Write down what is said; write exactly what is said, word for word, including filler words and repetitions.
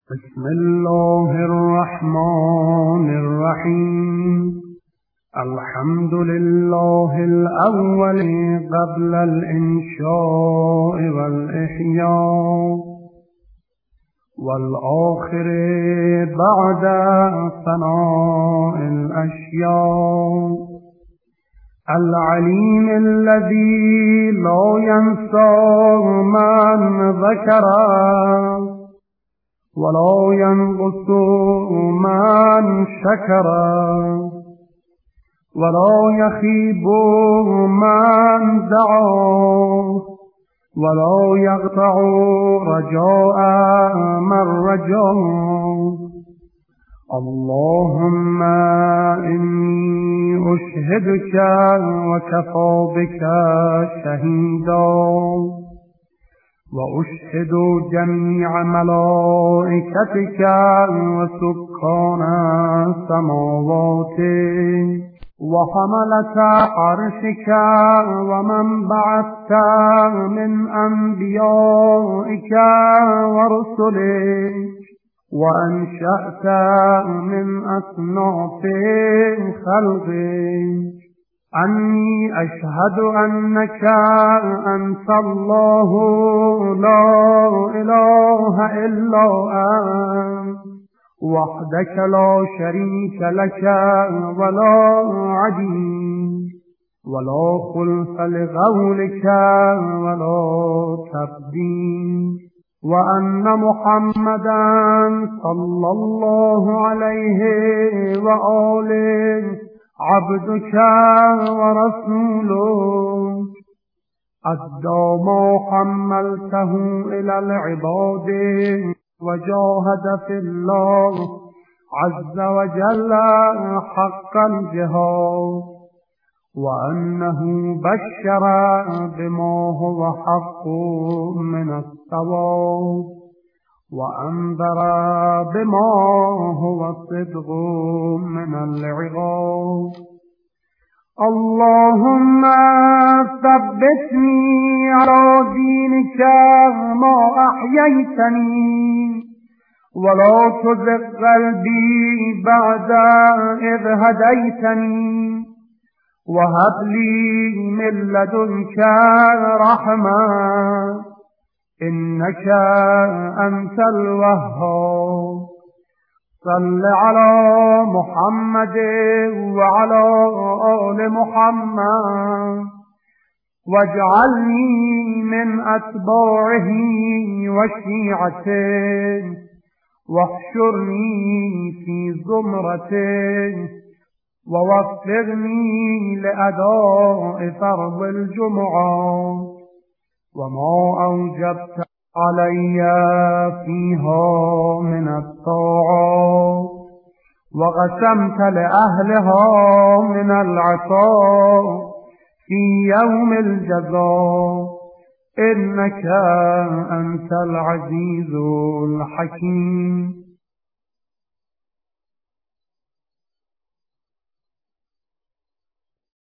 بسم الله الرحمن الرحيم. الحمد لله الأول قبل الإنشاء والإحياء، والآخر بعد فناء الأشياء، العليم الذي لا ينسى من ذكره ولا ينقص من شكره ولا يخيب من دعاه ولا يقطع رجاء من رجاه. اللهم إني أشهدك وكفى بك شهيدا، وأشهد جميع ملائكتك وسكان سماواتك وحملة عرشك ومن بعثت من أنبيائك ورسلك وأنشأت من أصناف خلقك، أني أشهد أنك أنت الله لا إله إلا أنت وحدك لا شريك لك ولا عديد ولا خلف لقولك ولا تبديل، وأن محمدا صلى الله عليه وآله عبدك ورسولك، أدى ما حملته إلى العباد وجاهد في الله عز وجل حق الجهاد، وأنه بشر بما هو حق من الثواب وأنذر بما هو صدق من العقاب. اللهم ثبتني على دينك ما أحييتني، ولا تزغ قلبي بعد إذ هديتني، وهب لي من لدنك رحمة إنك أنت الوهاب. صل على محمد وعلى آل محمد، واجعلني من أتباعه وشيعته، واحشرني في زمرته، ووفقني لأداء فرض الجمعة وما أوجبت علي فيها من الطاعات، وقسمت لأهلها من العطاء في يوم الجزاء، إنك أنت العزيز الحكيم.